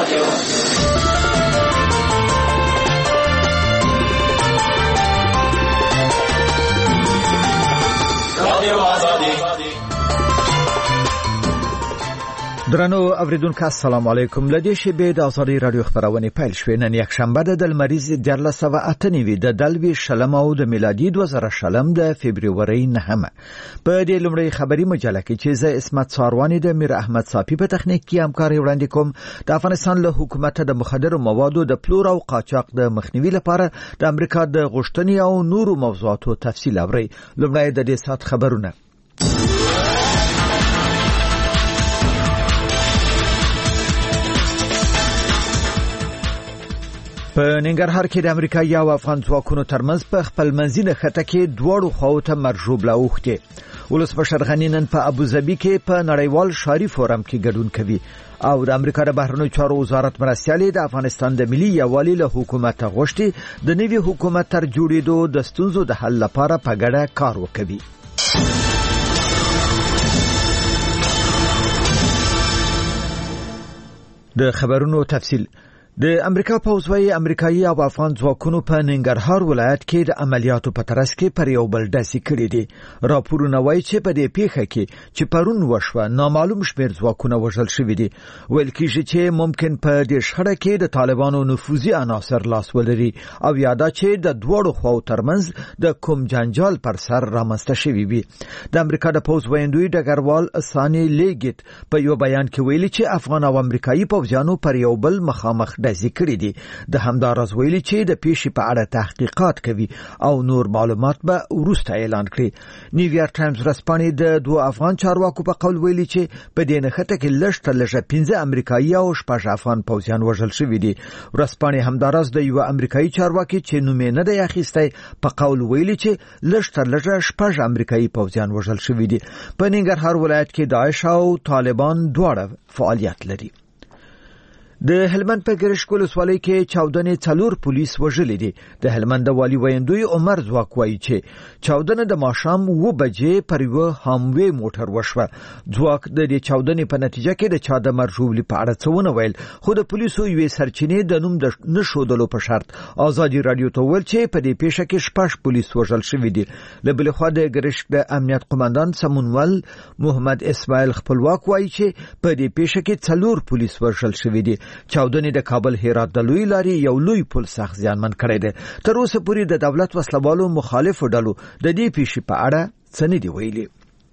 درنو اوریدونکو السلام علیکم. لدې شیبې د ازادي رادیو خبرونه پیل شوې. نن یک شنبه د مریض 1498 د دلوي شلم او د میلادي 2000 د فبرवरी 9 په دې لومړی خبري مجله کې چې زه اسمت ساروانی د میر احمد صافي په تخنیک کې همکاري وړاندې کوم. د افغانستان له حکومت د مخدر موادو د پلور او قاچاق د مخنیوي لپاره د امریکا د غوښتنې او نورو موضوعاتو تفصیل اوري. لومړی د دې سات خبرونه. په ننګرهار کې د امریکایي او افغان ځواکونو ترمنځ په خپل منځي نښته کې دواړو خواو ته مرجوب لاوختي. ولسمشر غني نن په ابوظبي کې په نړیوال ښاري فورم کې ګډون کوي او د امریکا د بهرنیو چارو وزارت مرستیالي د افغانستان د ملي یووالي له حکومت غوښتي د نوي حکومت تر جوړېدو د ستونزو د حل لپاره په ګډه کار وکړي. د خبرونو تفصیل. د امریکا پوځوي امریکایي او افغان ځواکونو په ننګرهار ولایت کې د عملیاتو په ترڅ کې پر یو بل ډزې کړې دي. راپورونه وایي چې په دې پیښه کې چې پرون وشوه نامعلوم شمېر ځواکونه وژل شوي دي. ویل کېږي چې ممکن په دې شخړه کې د طالبانو نفوذي عناصر لاس ولري او یاده چې د دوړو خواو ترمنځ د کوم جنجال پر سر رامنځته شوی وي. د امریکا د پوځ ویندوی ډګروال سانی لیګیت په یو بیان کې ویلي چې افغان او امریکایي پوځیانو پر یو بل مخامخ ذکر دي. د همدارز ویلي چې د پیښې په اړه تحقیقات کوي او نور معلومات به وروسته اعلان کړي. نیویارک ټایمز ورځپاڼې د دوه افغان چارواکو په قول ویلي چې په دې نښته کې لږ 15 امریکایي او 6 افغان پوځیان وژل شوي دي. ورځپاڼې همدارز د یو امریکایي چارواکي چې نوم یې نه دی اخیستی په قول ویلي چې لږ 6 امریکایي پوځیان وژل شوي دي. په ننګرهار ولایت کې داعش او طالبان دواړه فعالیت لري. د هلمند په ګرشک ولسوالۍ کې چاودنې 4 پولیس وژلي دي. د هلمند والی ویندوی عمر ځواک وایي چې چاودنه د ماښام 2 بجې پر یو هاموي موټر وشوه. ځواک د دې چاودنې په نتیجه کې د چا د مرجوب په اړه څه ونه ویل، خو د پولیسو یوې سرچینې د نوم د نشودلو په شرط ازادي رادیو ته ویل چې په دې پیښه کې 6 پولیس وژل شوي دي. له بل خوا د ګرشک د امنیت قوماندان سمونول محمد اسماعیل خپلواک وایي چې په دې پیښه کې 4 پولیس وژل شوي دي. چاودنې د کابل هرات د لوی لارې یو لوی پل سخت زیانمن کړی دی. تر اوسه پورې د دولت وسلوالو مخالفو ډلو د دې پیښې په اړه څه نه دی ویلي.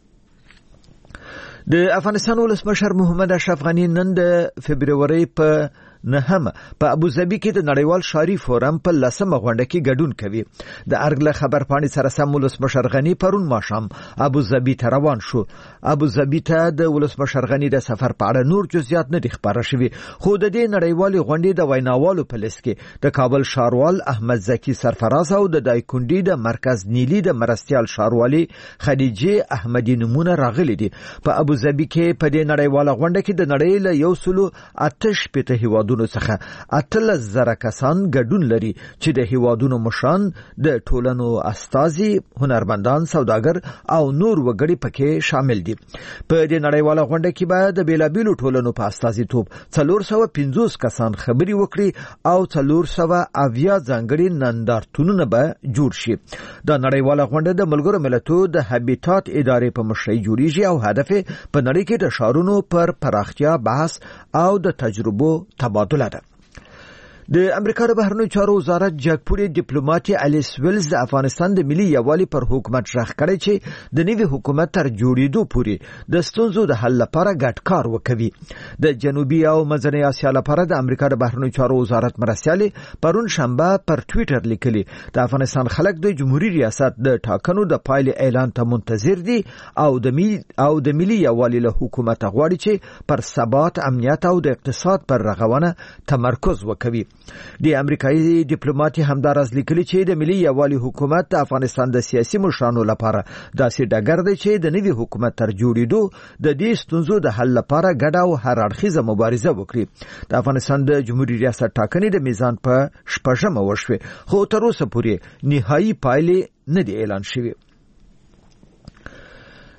د افغانستان ولسمشر محمد اشرف غني نن د فبرवरी په 9 په ابوظبي کې د نړیوال ښاري فورم په 10مه غونډه کې ګډون کوي. د ارګله خبر پاڼې سره سم ولسمشر غني پرون ماښام ابوظبي ته روان شو. ابوظبي ته د ولسمشر غني د سفر په اړه نور جزئیات نه دي خبره شوي، خو د دې نړیوالې غونډې د ویناوالو په لیست کې د کابل ښاروال احمد زکی سرفراز او د دایکندي د مرکز نیلی د مرستیال ښاروالي خدیجه احمدی نمونه راغلي دي. په ابوظبي کې په دې نړیواله غونډه کې د نړۍ له 188 هیوادونو څخه 18,000 کسان ګډون لري چې د هیوادونو مشران، د ټولنو استازي، هنرمندان، سوداګر او نور وګړي پکې شامل دي. په دې نړیواله غونډه کې به د بیلابیلو ټولنو په استازیتوب 450 کسان خبري وکړي او 400 ځانګړي نندارتونونه به جوړ شي. د نړیواله غونډه د ملګرو ملتونو د هابیټات ادارې په مشرۍ جوړیږي او هدف په نړۍ کې د ښارونو پر پراختیا بحث او د تجربو تبادله ده. د امریکا د بهرنیو چارو وزارت جګپوړي ډیپلوماټ الیس ویلز د افغانستان د ملي یووالي پر حکومت ژغ کړی چې د نوي حکومت تر جوړېدو پورې د ستونزو د حل لپاره ګډ کار وکوي. د جنوبي او منځنۍ اسیا لپاره د امریکا د بهرنیو چارو وزارت مرستیالي پرون شنبه پر ټوئیټر لیکلي د افغانستان خلک د جمهوریت ریاست د ټاکنو د پایلې اعلان ته منتظر دي او د ملي یووالي له حکومت غواړي چې پر ثبات، امنیت او د اقتصاد پر رغونه تمرکز وکوي. د امریکایي ډیپلوماټ همدارز لیکلي چې د ملي یووالي حکومت د افغانستان د سیاسي مشرانو لپاره داسې ډګر دی چې د نوي حکومت تر جوړېدو د دې ستونزو د حل لپاره ګډه او هر اړخیزه مبارزه وکړي. د افغانستان د جمهوریت ریاست ټاکنې د میزان په 6مه وشوه، خو تر اوسه پورې نهایي پایلې نه دي اعلان شوي.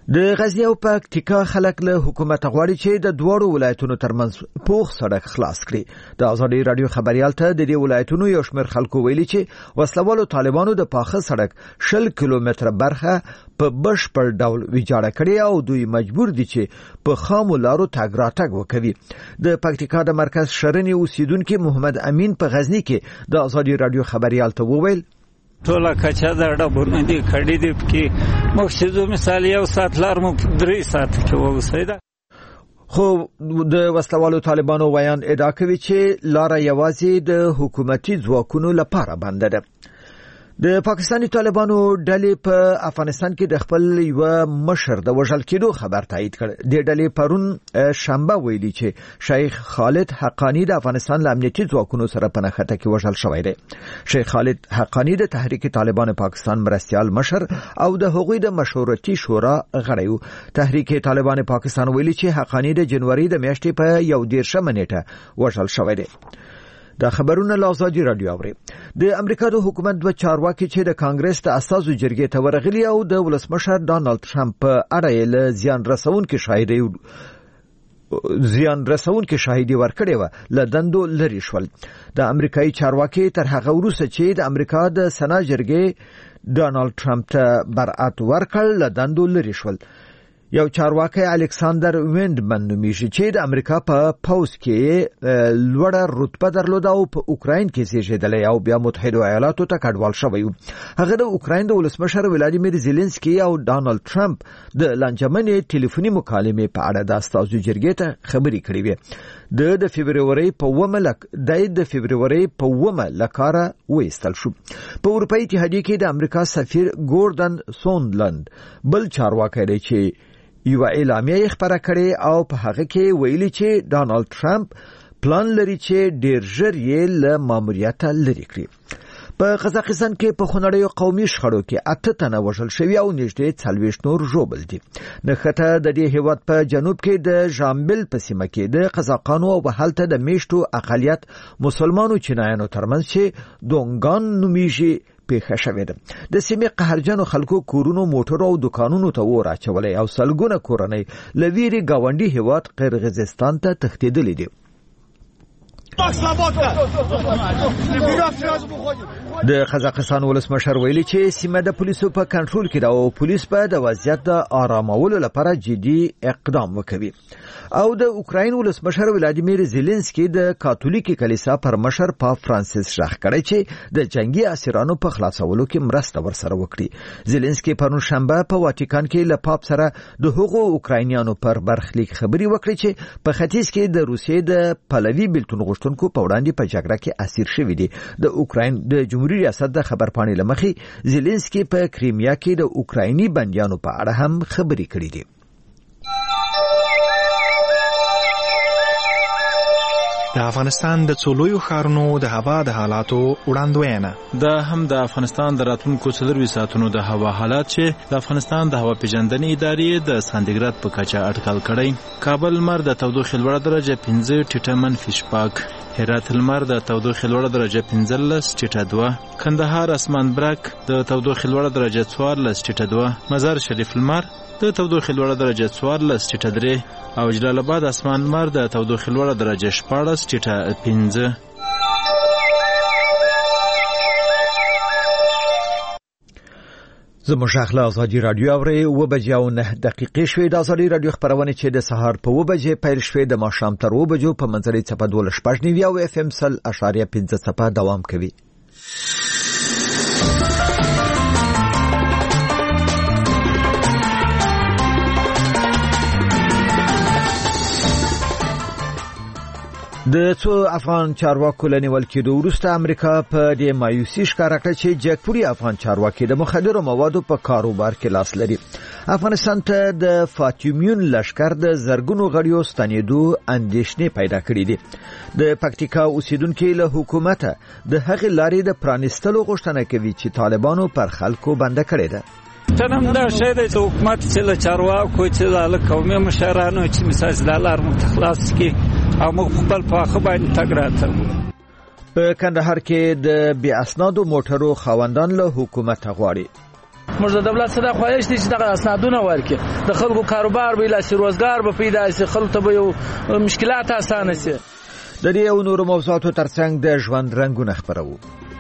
د غزنی او پکتیکا خلک له حکومت غواړي چې د دوړو ولایتونو ترمنځ پوخ سړک خلاص کړي. د آزادي رادیو خبريال ته د دې ولایتونو یو شمېر خلکو ویلي چې وسلوالو طالبانو د پاخه سړک 60 کیلومتره برخه په بشپړ ډول ویجاړه کړې او دوی مجبور دي چې په خامو لارو تګ راتګ وکړي. د پکتیکا د مرکز شرنی اوسیدونکو محمد امین په غزنی کې د آزادي رادیو خبريال ته وویل ټوله کچا د ډبرونه دي کړي دي کې مقصدو مثال یو ساعت لار مو 3 ساعت کې ووسیده. خو د وسلوالو طالبانو ویان ادعا کوي چې لار یوازې د حکومتي ځواکونو لپاره بنده ده. د پاکستاني طالبانو ډلې په افغانستان کې د خپل یو مشر د وژل کېدو خبر تایید کړ. د ډلې پرون شنبه ویلي چې شیخ خالد حقانی د افغانستان له امنیتي ځواکونو سره په نښته کې وژل شوی دی. شیخ خالد حقانی د تحریک طالبان پاکستان مرستیال مشر او د هغوی د مشورتي شورا غړی و. تحریک طالبان پاکستان ویلي چې حقانی د جنوري د میاشتې په 11 نیټه وژل شوی دی. دا خبرونه له آزادي رادیو اوري. د امریکا د حکومت دوه چارواکي چې د کانګرس د اساسو جرګې ته ورغلي او د ولسمشر ډانلډ ټرمپ په اړه له زیان رسونکو شاهدي ورکړې و له دندو لري شول. د امریکایي چارواکي تر هغه وروسته چې د امریکا د سنا جرګې ډانلډ ټرمپ ته برعت ورکړ له دندو لري شول. یو چارواکي الکساندر وینډمن نومیږي چې د امریکا په پوز کې لوړه رتبه درلوده او په اوکراین کې زیږیدلی او بیا متحده ایالاتو ته کډوال شوی. هغه د اوکراین د ولسمشر ولادیمیر زيلنسکي او ډانلډ ټرمپ د لانجمنې ټلیفوني مکالمې په اړه د استازو جرګې ته خبرې کړې وې. د فبرवरी په 1 لکاره وېستل شو. په اروپאי اتحادیه کې د امریکا سفیر ګوردن سوندلند بل چارواکي دی چې یو اعلامیه خبره کړې او په هغه کې ویلي چې ډانلډ ټرمپ پلان لري چې ډیر ژر یې له ماموریت لري کړي. په قزاقستان کې په خونړیو قومي شخړو کې 8 تنه وژل شوي او نږدې 40 نور ژوبل دي. نښته د دې هیواد په جنوب کې د ژامبل په سیمه کې د قزاقانو او هلته د میشتو اقلیت مسلمانو چینایانو ترمنځ چې دونګان نومیږي پیښه شوې ده. د سیمې قهرجنو خلکو کورونو موټرو او دکانونو ته ور اچولې او سلګونه کورنۍ لویری گاونډي هیواد قرغیزستان ته تښتېدلې دي. د قزاقستان ولسمشر ویلي چې سیمه د پولیسو په کنټرول کې ده او پولیس په د وضعیت د آرامولو لپاره جدي اقدام وکوي. او د اوکراین ولسمشر ولادیمیر زيلنسکي د کاتولیکي کلیسا پر مشر پاپ فرانسیس شخ کړی چې د جنگي اسیرانو په خلاصولو کې مرسته ورسره وکړي. زيلنسکي پرون شنبه په واتیکان کې له پاپ سره د هغو اوکراینیانو پر برخلیک خبري وکړي چې په ختیځ کې د روسیې د پلوي بلتون غوښتونکو په وړاندې په جګړه کې اسیر شوي دي. د اوکراین د جمهوریت ریاست د خبرپاڼې لمخې زيلنسکي په کریمیا کې د اوکرایني بنديانو په اړه هم خبري کړې دي. د افغانستان د څولویو ښارونو د هوا د حالاتو وړاندوینه. دا هم د افغانستان د راتلونکو 4 ساعتونو د هوا حالات چې د افغانستان د هوا پیژندنې ادارې د سانتیګراد په کچه اټکل کړی. کابل لمر د تودوخې لوړه درجه 5 ټیټه منفي شپږ، هرات لمر د تودوخې لوړه درجه 15 ټیټه 2، کندهار اسمان برک د تودوخې لوړه درجه 14 ټیټه 2، مزار شریف لمر د تودوخې لوړه درجه 14 ټیټه 3 او جلال آباد اسمان لمر د تودوخې لوړه درجه 14 ټیټه 5. زموږ اخلا آزادی رادیو اوري 9:09 شوې د آزادی رادیو خبرونه چې د سهار په 9 پیل شوې د ماښام تر 2 په منځري چپه 12.9 او اف ام سل اشاریه 15 دوام کوي. د څو افغان چارواکو لنیول کېدو وروسته امریکا په دې مایوسي ښکاره کړه چې جګپوري افغان چارواکي د مخدرو موادو په کاروبار کې لاس لري. افغانستان ته د فاطمیون لشکر د زرګونو غړیو ستنېدو اندېښنې پیدا کړې دي. د پکتیکا اوسیدونکو له حکومت د هغې لارې د پرانیستلو غوښتنه کوي چې طالبانو پر خلکو بنده کړې ده. تنم دا شی د حکومت چې له چارواکو چې د قومي مشرانو چې مثال د لار متخلاص کی او موږ خپل په خبرې تګ راته. په کندهار کې د بې اسنادو موټرو خاوندان له حکومت غواړي. موږ د دولت سره خواهش دي چې دغه اسنادونه ورکړي د خلکو کاروبار به لاسي روزګار به پیدا شي خلکو ته به یو مشکلات اسانه شي د دې او نور موضوعاتو ترڅنګ د ژوند رنگونه خبرو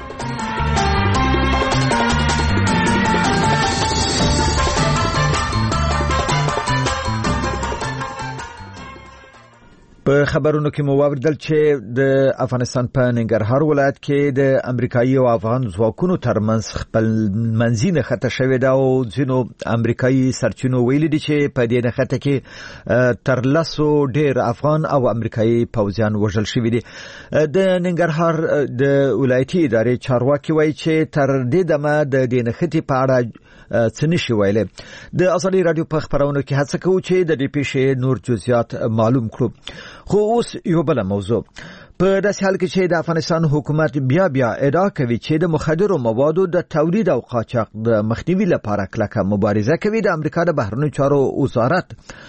په خبرونو کې مو واوریدل چې د افغانستان په ننګرهار ولایت کې د امریکایي او افغان ځواکونو ترمنځ خپل منځي نښته شوې ده او ځینو امریکایي سرچینو ویلي دي چې په دې نښته کې تر 100 ډېر افغان او امریکایي پوځیان وژل شوي دي. د ننګرهار د ولایتي ادارې چارواکي وایي چې تر دې دمه د دې نښتې په اړه څه نشي ویلي. د ازادي رادیو په خبرونو کې هڅه کوو چې د دې پیښې نور جزئیات معلوم کړو. خو اوس یو بل موضوع په داسې حال کې چې د افغانستان حکومت بیا ادعا کوي چې د مخدرو موادو د تولید او قاچاق د مخنیوي لپاره کلکه مبارزه کوي. د امریکا د بهرنیو چارو وزارت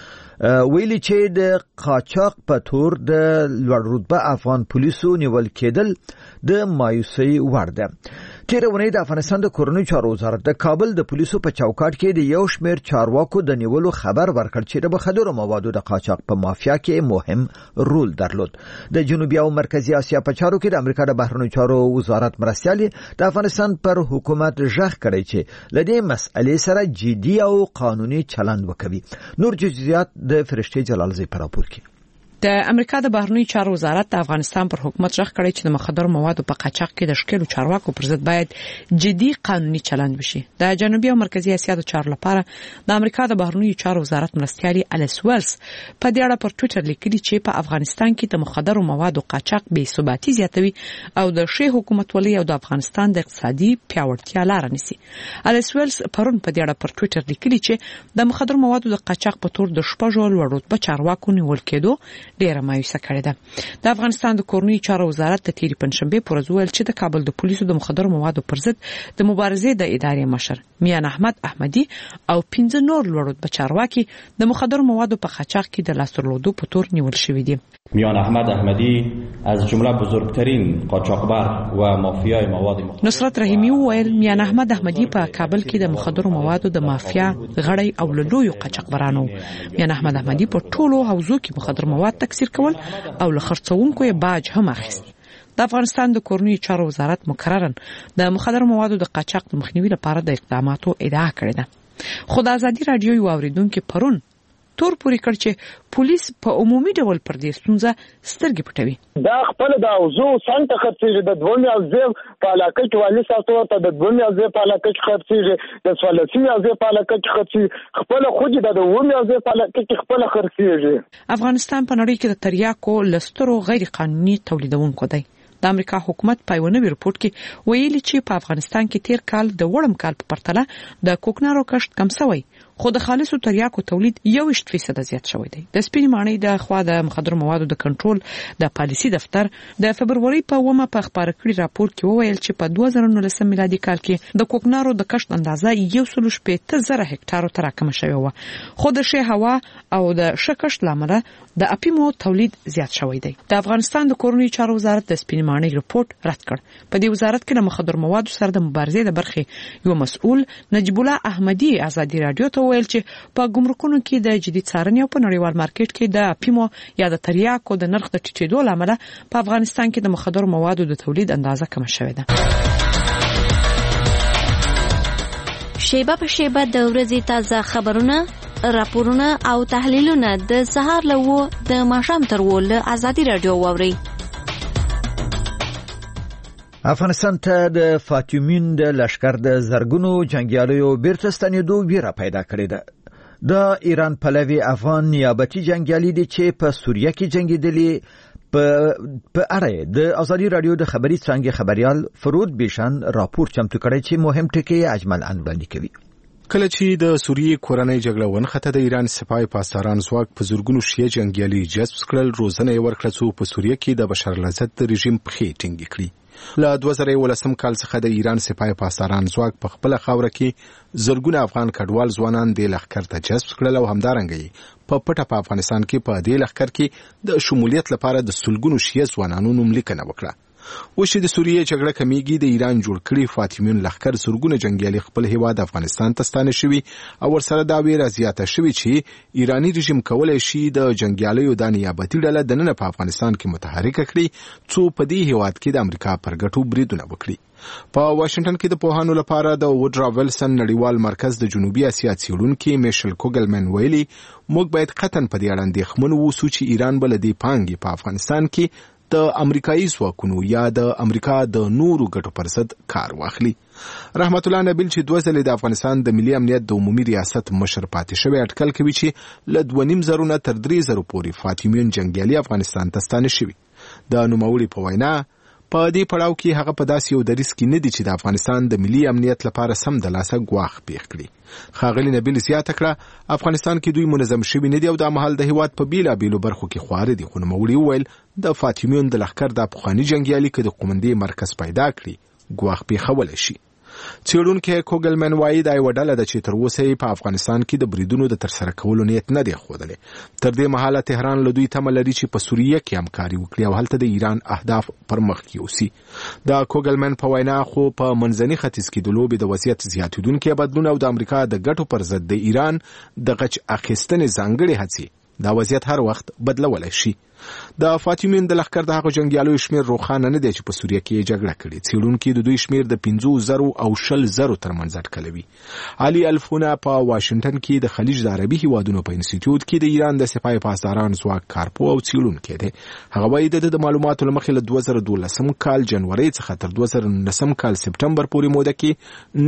ویلي چې د قاچاق په تور د لوړ رتبه افغان پولیسو نیول کېدل د مایوسۍ وړ ده. تیره ونې د افغانستان د کورنیو چارو وزارت د کابل د پولیسو په چوکاټ کې د یو شمېر چارواکو د نیولو خبر ورکړ چې د مخدرو موادو د قاچاق په مافیا کې مهم رول درلود. د جنوبي او مرکزی اسیا په چارو کې د امریکا د بهرنیو چارو وزارت مرستیال د افغانستان پر حکومت ژغ کړی چې لدې مسئلې سره جدي او قانوني چلند وکوي. نور جزئیات د فرشته جلال زی پر راپور کې. د امریکا د بهرنیو چارو وزارت د افغانستان پر حکومت ژغ کړی چې د مخدرو موادو په قاچاق کې د ښکېلو چارواکو پر ضد باید جدي قانوني چلند وشي. د جنوبي او مرکزی اسیا د چارو لپاره د امریکا د بهرنیو چارو وزارت مرستیال الیس ویلز په دې اړه پر ټوئیټر لیکلي چې په افغانستان کې د مخدرو موادو قاچاق بې ثباتي زیاتوي او د ښه حکومتولۍ او د افغانستان د اقتصادي پیاوړتیا لاره نیسي. الیس ویلز پرون په دې اړه پر ټوئیټر لیکلي چې د مخدرو موادو د قاچاق په تور د شپږو لوړ رتبه چارواکو نیول کېدو ډیره مایوسه کړې ده. د افغانستان د کورنیو چارو وزارت د تیری پنځشنبه پر ورځ ویل چې د کابل د پولیسو د مخدرو موادو پر ضد د مبارزې د ادارې مشر میان احمد احمدی او 15 نور لوړ رتبه چارواکي د مخدرو موادو په قاچاق کې د لاس درلودو په تور نیول شوي دي. میان احمد احمدی از جمله بزرگترین قاچاقبر و مافیای مواد نصرت رحیمی ویل میان احمد احمدی په کابل کې د مخدرو موادو د مافیا غړی او لویو قاچاقبرانو. میان احمد احمدی په ټولو حوزو کې مخدر مواد تکثیر کول او له خرڅونکو یې باج هم اخیست. د افغانستان د کورنیو چارو وزارت مکررن د مخدر موادو د قاچاق د مخنیوي لپاره د اقداماتو ادعا کړې ده. خو د ازادي رادیو یو اوریدونکو پرون تور پوری کړ چې پولیس په عمومي ډول پر دې ستونزه سترګې پټوي. دا خپل د اوزو سنت خرڅېږي د دومره ځای په علاقه کې والی ساتو ته د دومره ځای په علاقه کې خرڅېږي د سوالسي ځای په علاقه کې خرڅېږي خپل خو د دومره ځای په علاقه کې خپل خرڅېږي. افغانستان په نړۍ کې د تریاکو لسترو غیر قانوني تولیدونکو دی. د امریکا حکومت په یو نوي رپورت کې ویلي چې په افغانستان کې تیر کال د وړم کال په پرتله د کوکنارو کښت کم شوی خو د خالصو تریاکو تولید 21% زیات شوی دی. د سپینې ماڼۍ د خوا د مخدرو موادو د کنټرول د پالیسي دفتر د فبروري په 1 په خبر کړي راپور کې وویل چې په 2019 میلادي کال کې د کوکنارو د کښت اندازه 1.8 هکټارو ته راکمه شوې و خو د ښه هوا او د ښه کښت لامل د اپیمو تولید زیات شوی دی. د افغانستان د کورنیو چارو وزارت د سپینې ماڼۍ رپورت رد کړ. په دې وزارت کې د مخدرو موادو سره د مبارزې د برخې یو مسؤل نجیب الله احمدی ازادي رادیو ته ویل چې په ګمرکونو کې د جدي څارنې او په نړیوال مارکیټ کې د اپیمو یا د تریاکو د نرخ د ټیټېدو لامل په افغانستان کې د مخدرو موادو د تولید اندازه کم شوې ده. شیبه په شیبه د ورځې تازه خبرونه، راپورونه او تحلیلونه د سهار له 9 د ماښام تر 1 له ازادي رادیو واورئ. افغانستان ته د فاطمین د لشکر د زرګونو جنگیالیو بیرته ستنېدو ویره پیدا کړې ده. د ایران پلوي افغان نیابتي جنگیالي دي چې په سوریه کې جنگیدلي په اړه د ازادي رادیو د خبري څنګه خبريال فرود بیشان راپور چمتو کړی چې مهم ټکي اجمل انبندي کوي. کله چې د سوریې کورنۍ جګړه ونښته د ایران سپاه پاسداران ځواک په زورګونو شیعه جنگیالي جذب کړل، روزنه یې ورکړه چې په سوریه کې د بشار الاسد رژیم پخې ټینګې کړي. له 2011 کال څخه د ایران سپاه پاسداران ځواک په خپل خاوره کې زرګونه افغان کډوال ځوانان د لښکر ته جذب کړل او همدارنګه په پټه په افغانستان کې په دې لښکر کې د شمولیت لپاره د سلګونو شیعه ځوانانو نوم لیکنه وکړه. اوس چې د سوریې جګړه کمیږي د ایران جوړ کړي فاطمیون لښکر زرګونه جنگیالي خپل هیواد افغانستان ته ستانه شوي او ورسره دا ویره زیاته شوي چې ایرانی رژیم کولای شي د جنگیالیو د نیابتي ډله دننه په افغانستان کې متحرک کړي څو په دې هیواد کې د امریکا پر ګټو بریدونه وکړي. په واشنگټن کې د پوهانو لپاره د وډرا ویلسن نړیوال مرکز د جنوبي اسیا څېړونکي میشل کوګلمن ویلي موږ باید قطعاً په دې اړه اندېښمن اوسو چې ایران به له دې پانګې په افغانستان کې د امریکایي ځواکونو یا د امریکا د نورو ګټو پر ضد کار واخلي. رحمت الله نبیل چې 2 ځلې د افغانستان د ملي امنیت د عمومي ریاست مشر پاتې شوی اټکل کوي چې له 2.5 نه تر 3 زره پورې فاطمیون جنگیالي افغانستان ته ستانه شوي. د نوموړي په وینا په دې پړاو کې هغه په داسې یو دریځ کې نه دي چې د افغانستان د ملي امنیت لپاره سم د لاسه ګواښ پیښ کړي. ښاغلي نبیل زیاته کړه افغانستان کې دوی منظم شوي نه دي او دا مهال د هیواد په بیلابیلو برخو کې خواره دي. خو نوموړي وویل د فاطمیون د لښکر د پخواني جنګیالي که د قومندې مرکز پیدا کړي ګواښ پیښولی شي. څېړونکی کوګلمن وایي دا یوه ډله ده چې تر اوسه یې په افغانستان کې د بریدونو د ترسره کولو نیت نه دی ښودلی. تر دې مهاله تهران له دوی تمه لري چې په سوریه کې همکاري وکړي او هلته د ایران اهداف پر مخ یوسي. د کوګلمن په وینا خو په منځني ختیځ کې د لوبې د وضعیت زیاتېدونکی بدلون او د امریکا د ګټو پر ضد د ایران د غچ اخیستنې ځانګړې هڅې دا وضعیت هر وخت بدلولی شي. د فاطمیون د لښکر د هغو جنګیالیو شمیر روښانه نه دی چې په سوریه کې جګړه کړې. څېړونکي د دوی شمیر د 15,000 او 20,000 ترمنځ اټکلوي. علي الفونه په واشنگټن کې د خلیج د عربي هیوادونو په انسټیټیوټ کې د ایران د سپاه پاسداران ځواک کارپو او څېړونکی دی. هغه وایي د معلوماتو له مخې له 2012 کال جنوري څخه تر 2019 کال سپټمبر پورې موده کې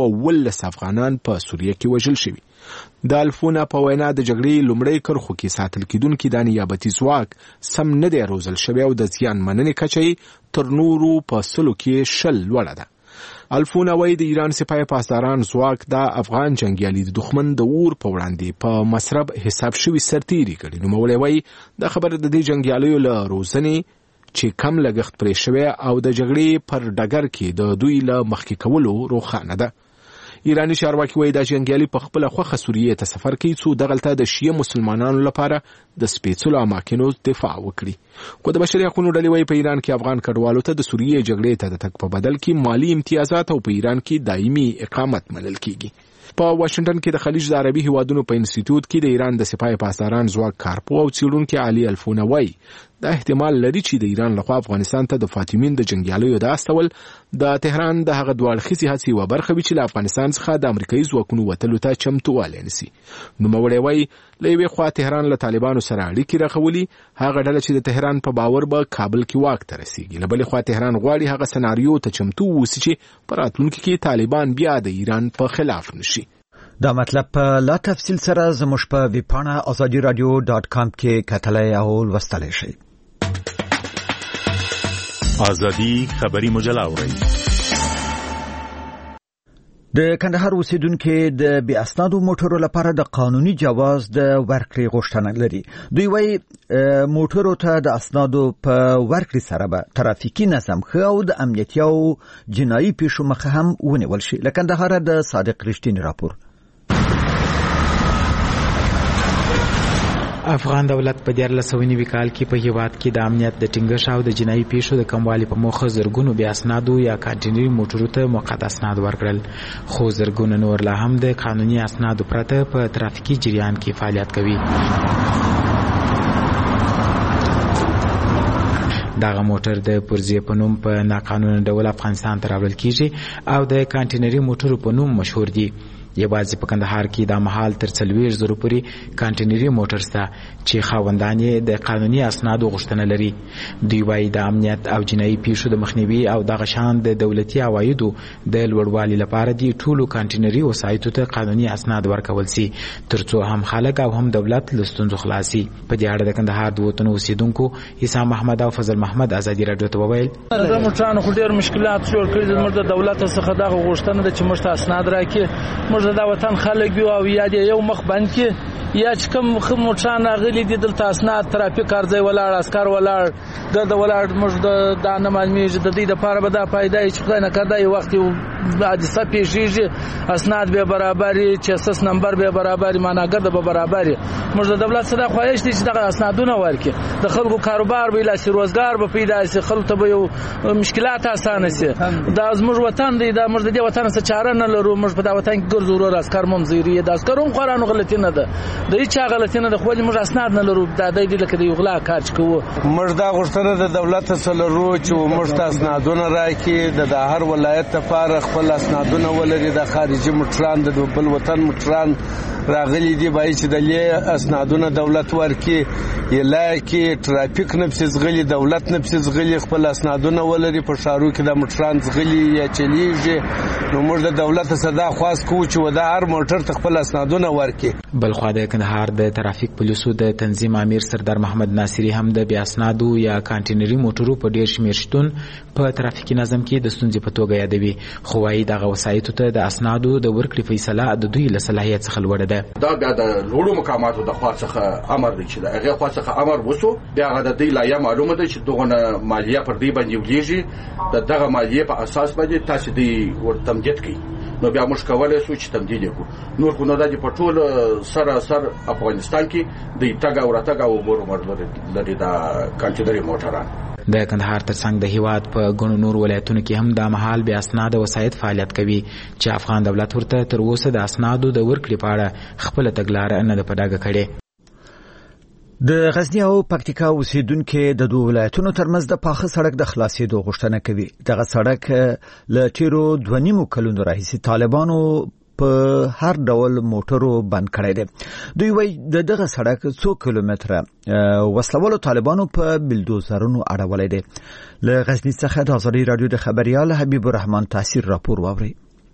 912 افغانان په سوریه کې وژل شوي. د الفونه په وینا د جګړې لومړی کرخو کې ساتل کېدونکي د نیابتي ځواک سم نه دی روزل شوی او د زیان مننې کچه تر نورو په 100 کې 20 لوړه ده. الفونه وایي د ایران سپاه پاسداران ځواک د افغان جنګیالي د دښمن د اور په وړاندې په مصرف حساب شوي سرتیري کړي. نوموړی وایي دا خبره د دې جنګیالیو له روزنې چې کم لګښت پرې شوی او د جګړې پر ډګر کې د دوی له مخکې کولو روښانه ده. ایرانی چارواکي وایي دا جنګیالي په خپله خوښه سوریې ته سفر کوي څو دغلته د شیعه مسلمانانو لپاره د سپېڅلو اماکنو دفاع وکړي. خو د بشري حقونو ډلې وایي په ایران کې افغان کډوالو ته د سوریې جګړې ته د تګ په بدل کې مالي امتیازات او په ایران کې دایمي اقامت منل کیږي. په واشنگټن کې د خلیج د عربي هیوادونو په انسټیټیوټ کې د ایران د سپاه پاسداران ځواک کارپو او څېړونکي علي الفونه وایي دا احتمال لري چې د ایران لخوا افغانستان ته د فاطمیون د جنګیالیو د استول د تهران د هغه دوه اړخیزې هڅې یوه برخه وي چې له افغانستان څخه د امریکایي ځواکونو وتلو ته چمتووالی نیسي. نوموړی وایي له یوې خوا تهران له طالبانو سره اړیکې راښولي، هغه ډله چې د تهران په باور به کابل کې واک ته رسیږي. له بلې خوا تهران غواړي هغه سناریو ته چمتو واوسي چې په راتلونکي کې طالبان بیا د ایران په خلاف نشي. دا مطلب په لا تفصیل سره زموږ په ویبپاڼه azadiradio.com کې کتلای او لوستلای شئ. ازادي خبري مجله اورئ. د کندهار اوسیدونکو د بي اسنادو موټرو لپاره د قانوني جواز د ورکړې غوښتنه لري. دوی وايي موټرو ته د اسنادو په ورکړې سره به ترافیکي نظم ښه او د امنیتي او جنایي پیښو مخه هم ونیول شي. له کندهار د صادق رښتینی راپور. افغان دولت په 2019 کال کې په هیواد کې د امنیت د ټینګښت او د جنایي پیښو د کموالي په موخه زرګونو بیا اسنادو یا کانټینري موټرو ته موقت اسناد ورکړل، خو زرګونو نور لا هم د قانوني اسنادو پرته په ترافیکي جریان کې فعالیت کوي. دغه موټر د پرزې په نوم په ناقانونه ډول افغانستان ته راوړل کیږي او د کانټینري موټرو په نوم مشهور دي. یوازې په کندهار کې د مهال تر 40,000 پورې کانټینري موټر شته چې خاوندان یې د قانوني اسنادو غوښتنه لري. دوی وايي د امنیت او جنایي پیښو د مخنیوي او دغه شان د دولتي عوایدو د لوړوالي لپاره دي ټولو کانټینري وسایطو ته قانوني اسناد ورکول شي ترڅو هم خلک او هم دولت له ستونزو خلاص شي. په دې اړه د کندهار د وطن اوسیدونکو حسام محمد او فضل محمد ازادي رادیو ته وویل د موټرانو خو ډېر مشکلات جوړ کړي د موږ د دولت څخه دغه غوښتنه ده چې موږ ته اسناد راکړي. موږ د وطن خلک یو او یاد یو مخ باندې یا چې کوم موټران راغلي دي دلته اسناد ترافیک کارځای ولاړ عسكر ولاړ د ولاړ موږ د نه معلومیږي د دې لپاره به دا فائدہ چې خدای نه کړی وخت حادثه پیښیږي اسناد به برابري چې اساس نمبر به برابري معناګر به برابري موږ د دولت سره خواهش دي چې دغه اسنادونه ورکړي د خلکو کاروبار به لاسي روزګار به پیدا شي خلکو ته به یو مشکلات اسانه شي دا زموږ وطن دی دا موږ د دې وطن څخه چاره نه لرو موږ په دا وطن کې ګرځو ورو عسكر ممزيري د عسكرون قرانو غلطي نه ده د هیڅ غلطي نه ده خو موږ اسناد نه لرو دا د دې لکه د یغلا کار کوو موږ دا غوښتنه د دولت سره لرو چې موږ اسنادونه راکړي د هر ولایت لپاره خپل اسنادونه ولري د خارجي موټران د بل وطن موټران راغلي دي باید چې د لې اسنادونه دولت ورکړي یلاکي ټرافیک نفس غلي دولت نفس غلي خپل اسنادونه ولري په شارو کې د موټران غلي یا چلیږي نو موږ د دولت صدا خواست کوو چې ودا هر موټر ته خپل اسنادونه ورکړي بل خو د کندهار د ترافیک پولیسو د تنظیم امیر سردار محمد ناصری هم د بیا اسنادو یا کانټینري موټرو په ډیر شمیر شتون په ترافیکي نظم کې د ستونزې په توګه یادوي خو وايي دغه وسایطو ته د اسنادو د ورکړې فیصله د دوی له صلاحیت څخه لوړه ده دا بیا د لوړو مقاماتو د خوا څخه امر دی چې هغه خوا څخه امر وسو بیا د دې لایه معلومه ده چې دغه مالیه پر دې باندې ولېږي دغه مالیه په اساس باندې تاسو دې ورتمجد کړئ نو بیا موږ کولای شو چې تمدید وکړو نور خو نه د پټول سر افغانستان کې د تګ او راتګ او عمر لري د کانټینري موټران د کندهار ترڅنګ د هیواد په ګڼو نور ولایتونو کې هم د مهال بیا اسناد او وسایط فعالیت کوي چې افغان دولت ورته تر اوسه د اسنادو د ورکړې په اړه خپل تګلارې نه ده په ډاګه کړې د غزنی او پکتیکا اوسیدونکو د دوه ولایتونو ترمنځ د پاخه سړک د خلاصېدو غوښتنه کوي دغه سړک له تیرو 2.5 کلونو راهیسې طالبانو په هر ډول موټرو بند کړی دی دوی وایي دغه سړک 2 کیلومتره وسلوالو طالبانو په بلدوزرونو اړولای دي له غزنی څخه د ازادي رادیو د خبريال حبیب الرحمن تاثیر راپور واوري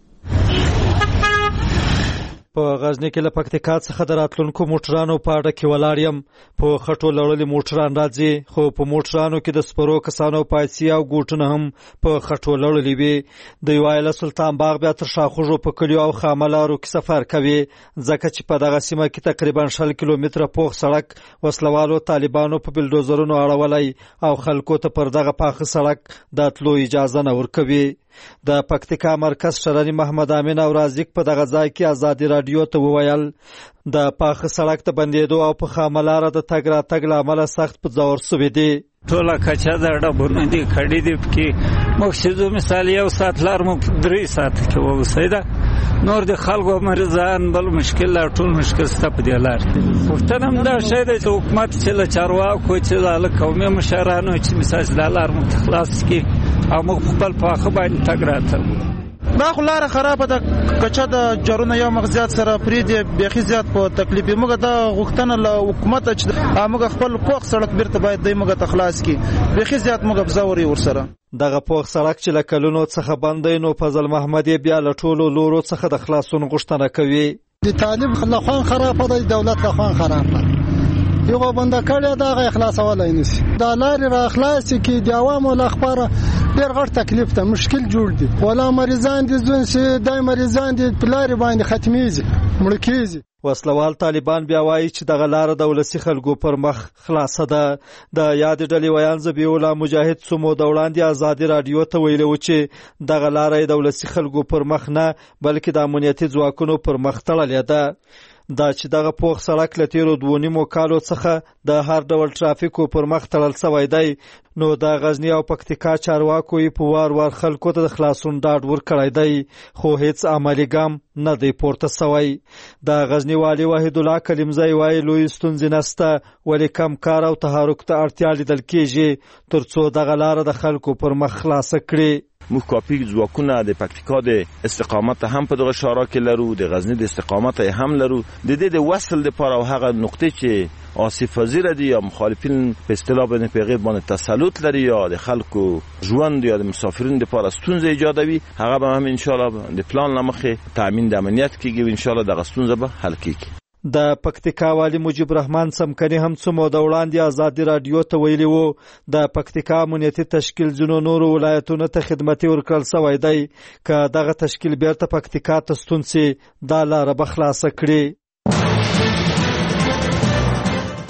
په غزنی کې له پکتیکا څخه د راتلونکو موټرانو په اړه کې ولاړ یم په خټو لړلې موټران راځي خو په موټرانو کې د سپرو کسانو پایسي او ګوټونه هم په خټو لړلې وي د وایله سلطان باغ بیا تر شاخوجو په کلیو او خاملارو کې سفر کوي ځکه چې په دغه سیمه کې تقریبا 6 کیلومتره پوخ سړک وسلوالو طالبانو په بلدوزرونو اړولای او خلکو ته پر دغه پاخه سړک د تلو اجازه نه ورکوي د پکتیکا مرکز شرنی محمد امین او رازق په دغه ځای کې ازادي رادیو ته وویل د پاخه سړک ته بندیدو او په خاملاره د تګ راتګ له امله سخت په ځور سوي دي ټوله کچا د ډبونه دي کړي دي کې مقصدو مثال یو ساعت لار مو 3 ساعت کې ووسیدا نور د خلکو مریضان بل مشکل لا ټول مشکل ست په دی لار پښتنم دا شی د حکومت چې له چارواکو چې د قومي مشرانو چې مثال د لار متخلاص کې او موږ خپل په خبره تګ راته دا خو لاره خرابه ده کچا د جرونه یو مغزیات سره پریدي بيخي زیات په تکلیف موږ د غوښتنه له حکومت چې موږ خپل پوخ سړک بیرته باید د موږ تخلاص کی بيخي زیات موږ بزوري ورسره دغه پوخ سړک چې لکلونو څخه بندي نو فضل محمدي بیا له ټولو لورو څخه د خلاصون غوښتنه کوي د طالب خلخوان خرابه ده دولت لخوان خرابه یو بنده کړی دا اخلاص ولای نسی دا لارې را اخلاص کی د عوامو لخبره ډیر غټ تکلیف ته مشکل جوړ دي ولا مریضان دي ځون سي دای مریضان دي پلاری باندې ختميږي مړکیږي وسلوال طالبان بیا وایي چې دغه لار د ولسی خلکو پر مخ خلاصه ده د یاد ډلې ویان زبیولا مجاهد سمو د وړاندې ازادي رادیو ته ویلو چې دغه لار د ولسی خلکو پر مخ نه بلکې د امنیتي ځواکونو پر مخ تړلې ده دا چې دغه پوخ سړک له تیرو 2.5 کالو څخه د هر ډول ترافیکو پر مخ تړل شوی دی نو د غزنی او پکتیکا چارواکو یې په وار خلکو ته د خلاصون ډاډ ورکړی دی خو هیڅ عملی ګام نه دی پورته شوی د غزنی والی وحید الله کلمزی وایي لوی ستونزې نشته ولې کم کار او تحرک ته اړتیا لیدل کیږي ترڅو دغه لار د خلکو پر مخ خلاصه کړي موږ کافي ځواکونه د پکتیکا د استقامت هم په دغه شارع کې لرو د غزنی د استقامت هم لرو د دې د وصل لپاره او هغه نقطې چې آسیب پذیر دي یا مخالفین په اصطلاح باندې په غیر باندې تسلط لري یا د خلکو ژوند یا د مسافرین لپاره ستونزې ایجادوي هغه به هم ان شاء الله د پلان لمخې تامین د امنیت کیږي ان شاء الله دغه ستونزه به حل کیږي د پکتیکا والی مجيب رحمان سمکنی هم څومره د وړاندې ازادي رادیو ته ویلي وو د پکتیکا امنیتي تشکیل ځینو نورو ولایتونو ته خدمتي ورکړل شوی دی که دغه تشکیل بیرته پکتیکا ته ستون سي دا لاره به خلاصه کړي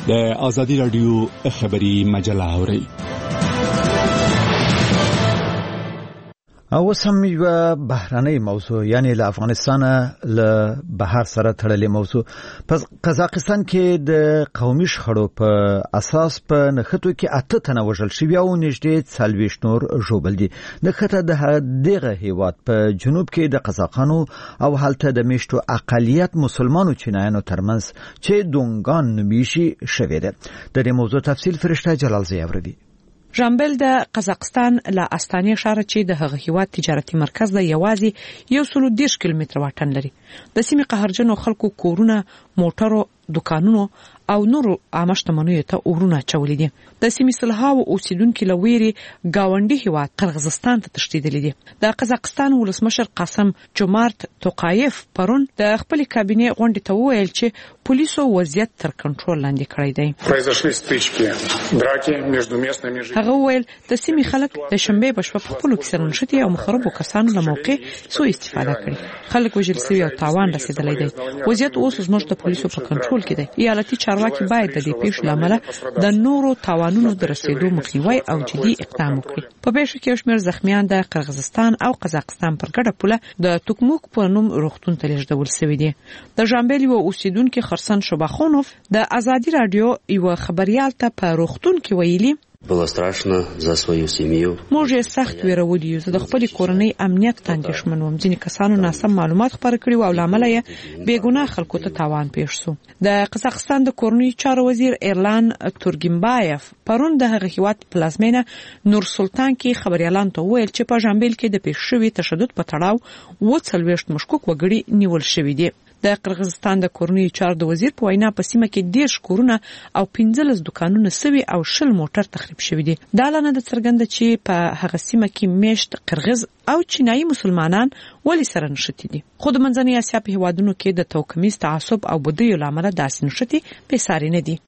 د ازادي رادیو خبری مجله اورئ. او سم یو بهراني موضوع یعنی له افغانستان له بهر سره تړلې موضوع. په قزاقستان کې د قومي شخړو په اساس په نخټو کې 8 تنه وژل شوي او نږدې 40 نور ژوبل دي. نخټه د دغه هیواد په جنوب کې د قزاقانو او هلته د میشتو اقلیت مسلمانو چینایانو ترمنځ چې دونګان نومیشي شوی ده. د دې موضوع تفصیل فرشته جلال زیاوردی. ژامبل د قزاقستان له استانې ښار چې د هغه هیواد تجارتي مرکز د یوازې 110 کیلومتر واټن لري. د سیمې قهرجنو خلکو کورونه، موټرو، دکانونو او نورو عامه شتمنیو ته اورونه چولې دي. د سیمې سلهاو اوسیدونکو له ویري گاونډي هیواد قرغیزستان ته تښتېدلي دي. د قزاقستان ولسمشر قاسم جومارت توقایف پرون د خپل کابینه غونډې ته وویل چې پولیسو وضعیت تر کنټرول لاندې کړی دی. هغه وویل د سیمې خلک د شنبې په شپه په خپلو کې سره نښتي او مخربو کسانو له موقع سوء استفاده کړې. خلک وژل شوي او تاوان رسېدلی دی. وضعیت اوس زموږ د پولیسو په کنټرول کې دی. ایالتي چارواکي باید د دې پیښو لامل د نورو تاوانونو د رسیدو مخنیوي او جدي اقدام وکړي. په پیښه کې شمېر زخمیان د قرغیزستان او قزاقستان پر ګډه پوله د توکموک په نوم روغتون ته لیږدول شوي دي. د ژامبل یو اوسیدونکو خرسن شباخونوف د ازادي رادیو یو خبريال ته په روغتون کې ویلي было страшно за свою семью. موږ یې سخت ویرولي یو. زه د خپل کورنۍ امنیت ته اندېښمن وم. ځینې کسانو ناسم معلومات خپاره کړي او لامل یې بېګناه خلکو ته تاوان پېښ شو. د قزاقستان د کورنۍ چارو وزیر ایرلان تورګینبایف پرون د هغه هیواد پلازمینه نور سلطان کې خبريالانو ته ویل چې په ژامبل کې د پېښ شوي تشدد په تړاو 40 مشکوک وګړي نیول شوي دي. د قرغیزستان د کورنۍ چارو د وزیر په وینا په سیمه کې 10 کورونه او 15 دکانونه سوي او 10 موټر تخریب شوي دي. دا لنه د څرګنده چې په هغه سیمه کې میشت قرغیز او چینایي مسلمانان ولی سره نشتی دي. خود منځنۍ اسیا په هیوادونو کې د توکمیز تعصب او بدیو لامل داسې نشتی به ساري نه دي.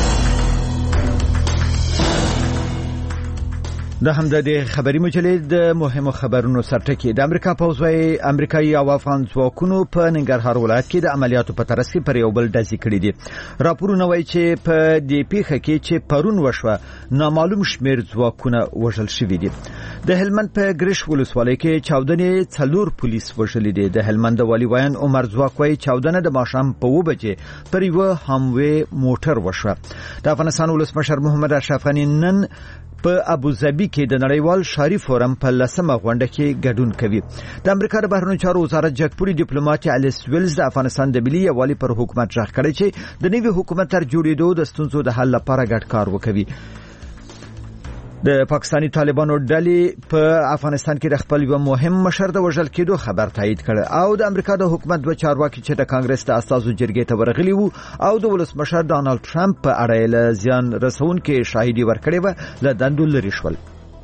د همدې خبري مجلې د مهمو خبرونو سرټکی. د امریکا پوځوي امریکایي او افغان ځواکونو په ننګرهار ولایت کې د عملیاتو په ترڅ کې پر یو بل ډزې کړې دي. راپورونه وایي چې په دې پیښه کې چې پرون وشوه نامعلوم شمیر ځواکونه وژل شوي دي. د هلمند په ګریش ولسوالۍ کې چاودنې 4 پولیس وژلي دي. د هلمند والی وایي عمر ځواک وایي چاودنه د ماښام په 2 بجې پر یو هموي موټر وشوه. د افغانستان ولسمشر محمد اشرف غني نن په ابوظبي کې د نړیوال شاري فورم په 10مه غونډه کې ګډون کوي. د امریکا د بهرنیو چارو وزارت جګپوري ډیپلوماټ الیس ویلز د افغانستان د ملي یووالي پر حکومت ژغ کړی چې د نوي حکومت تر جوړېدو د ستونزو د حل لپاره ګډ کار وکوي. د پاکستاني طالبانو ډلې په افغانستان کې د خپل یو مهم مشر د وژل کېدو خبر تایید کړ او د امریکا د حکومت دوه چارواکي چې د کانګرس د اساسو جرګې ته ورغلي وو او د ولسمشر ډانلډ ټرمپ په اړه له زیان رسونکو شاهدي ورکړې و له دندو لري شول.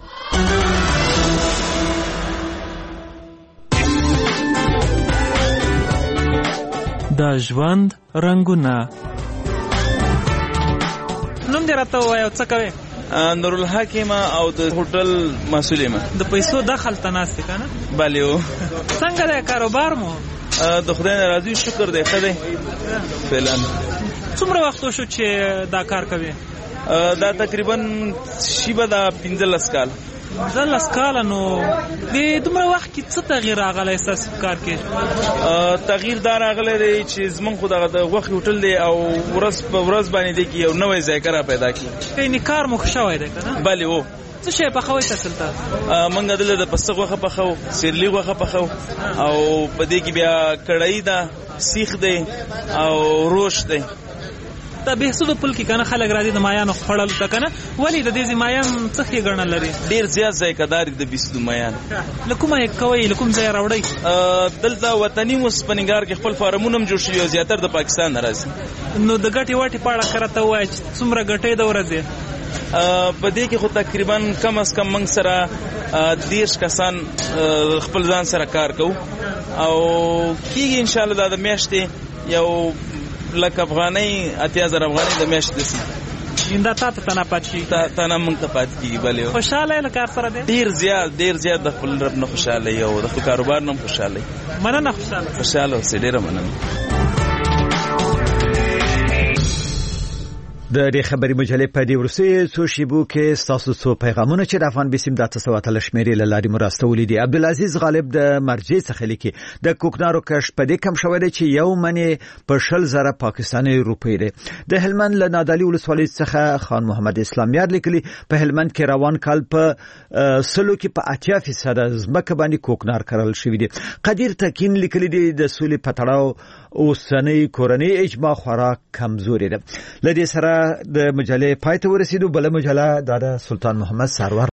د ژوند رنگونه نوم دې راته وایو څه کوي؟ نورالحکیم او د هوټل مسؤل یم. د پیسو دخل تناسته کنه؟ بله و. څنګه دی کاروبار مو؟ د خدای ناراضي شکر دی ښه دی فعلا. څومره وخت شو چې دا کار کوي؟ دا تقریبا شیبه دا 15 کال. 15 کال. نو د دومره وخت کې څه تغییر راغلی تاسو کار کې؟ تغییر دا راغلی دی چې زمون خو دغه د غوښې هوټل دی او ورځ په ورځ باندې دی کې یو نوې ذایقه را پیدا کړي. یعنې کار مو ښه شوی دی که نه؟ بلې و. څه شی پخوئ تاسو دلته؟ موږ دلته د پسه غوښه پخوو، سیرلي غوښه پخوو او په دې کې بیا کړایي ده، سیخ دی او روش دی. دا بهسود پل کې کنه خلک راځي د مایانو خړل تا کنه ولی د دې مایان څه کې ګڼل لري؟ ډیر زیات ذایقه دار د بهسود مایان. لکومه کوي لکوم ځای راوړی؟ دلته وطني مسپنګار کې خپل فارمونه جوړ شي او زیاتره د پاکستان راځي. نو د ګټي واټي پاړه کرته وای څومره ګټي د ورځې؟ په دې کې خو تقریبا کم از کم موږ سره 10 کسان خپل ځان سره کار کوو او کیږي ان شاء الله د میاشتې یو لکه افغاني 8000 افغاني د میاشتې دسي. دا تاسو ته نه پاتې تنه موږ ته پاتې کیږي. بلې خوشاله له کار سره دی؟ ډیر زیات د خپل رب نه خوشاله یو د خپل کاروبار نه خوشاله. مننه. خوشاله اوسې ډیره مننه. د خبري مجلې په دې ورسې څو شیبو کې تاسو څو پیغامونه چې د افغان بسم د تاسو ته شمیرې لاري مرستولې دي. عبدالعزیز غالب د مرجع څخه لیکي د کوکنارو کشف په دې کم شوی دی چې یو منی په 100,000 پاکستاني روپۍ دی. د هلمند له نادعلي ولسوالۍ څخه خان محمد اسلامیار لیکلي په هلمند کې روان کال په سلو کې په 80% ځمکه باندې کوکنار کرل شوی دی. قدیر تکین لیکلي دی د سولې پټړاو اوسنۍ کورنۍ اجماع خورا کمزوري ده. لدې سره د مجلې پای ته ورسېدو. بل مجله د سلطان محمد سرور